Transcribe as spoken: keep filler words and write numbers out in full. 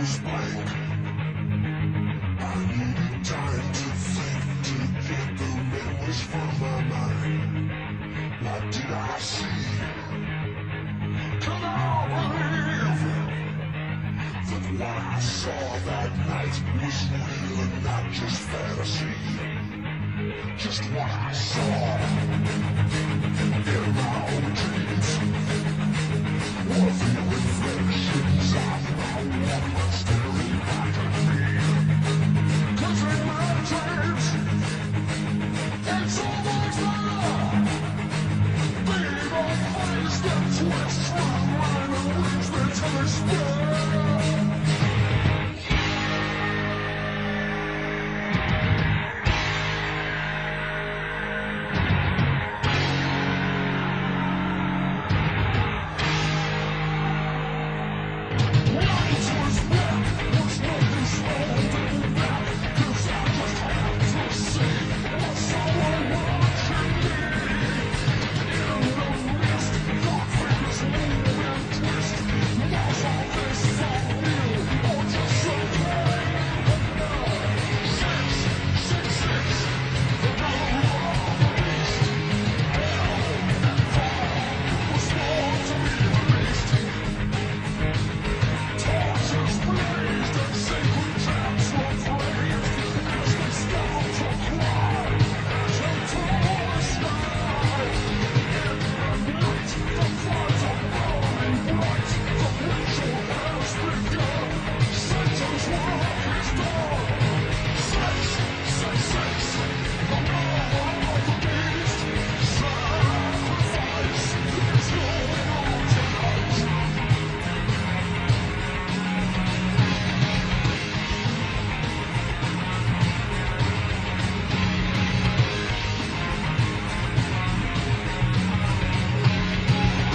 was blank. I needed time to think, to get the memories from my mind. What did I see? Can I believe that what I saw that night was real and not just fantasy? Just what I saw.